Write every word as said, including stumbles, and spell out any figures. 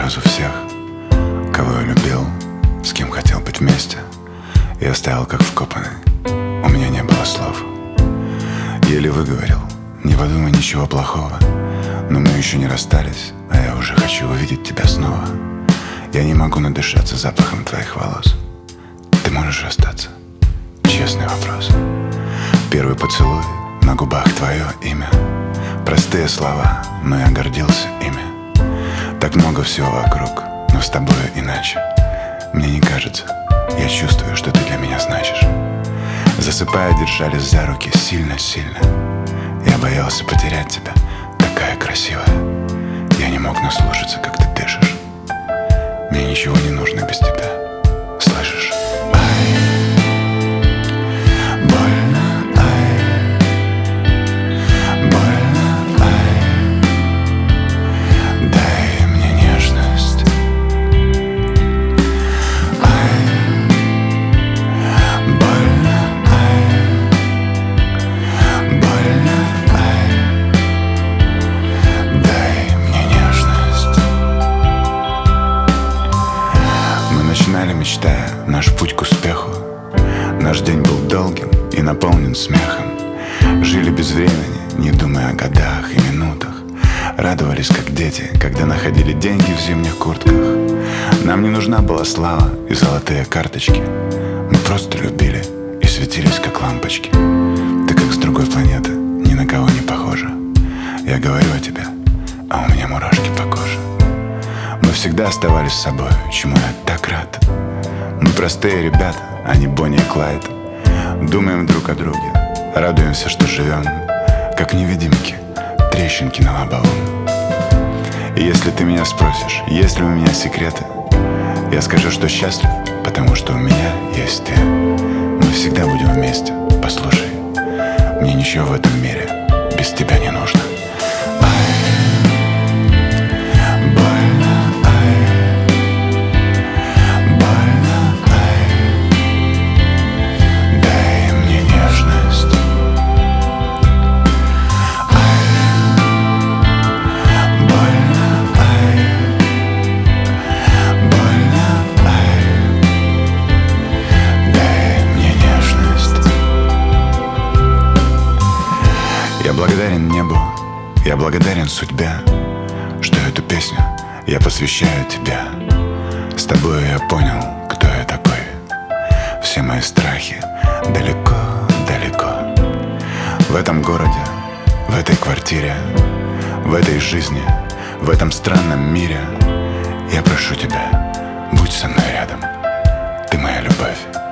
сразу всех, кого я любил, с кем хотел быть вместе. Я стоял как вкопанный, у меня не было слов. Еле выговорил: не подумай ничего плохого, но мы еще не расстались, а я уже хочу увидеть тебя снова. Я не могу надышаться запахом твоих волос. Ты можешь остаться? Честный вопрос. Первый поцелуй, на губах твое имя. Простые слова, но я гордился ими. Так много всего вокруг, но с тобой иначе. Мне не кажется, я чувствую, что ты для меня значишь. Засыпая, держались за руки сильно-сильно. Я боялся потерять тебя, такая красивая. Я не мог наслушаться, как ты дышишь. Мне ничего не нужно без тебя, слышишь? Ай, больно, ай, больно, ай, дай мне нежность. Ай, больно, ай, больно, ай, дай мне нежность. Мы начинали, мечтая наш путь к успеху. Наш день был долгим и наполнен смехом. Жили без времени, не думая о годах и минутах. Радовались, как дети, когда находили деньги в зимних куртках. Нам не нужна была слава и золотые карточки. Мы просто любили и светились, как лампочки. Ты как с другой планеты, ни на кого не похожа. Я говорю о тебе, а у меня мурашки по коже. Мы всегда оставались собой, чему я так рад. Мы простые ребята, а не Бонни и Клайд. Думаем друг о друге, радуемся, что живем, как невидимки, трещинки на лобовом. И если ты меня спросишь, есть ли у меня секреты, я скажу, что счастлив, потому что у меня есть ты. Мы всегда будем вместе, послушай. Мне ничего в этом мире без тебя не нужно. Я благодарен небу, я благодарен судьбе, что эту песню я посвящаю тебе. С тобой я понял, кто я такой. Все мои страхи далеко-далеко. В этом городе, в этой квартире, в этой жизни, в этом странном мире. Я прошу тебя, будь со мной рядом. Ты моя любовь.